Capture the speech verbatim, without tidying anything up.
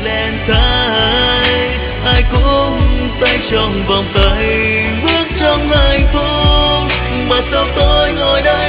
Valentine, ai cũng tay trong vòng tay bước trong hạnh phúc, mà sao tôi ngồi đây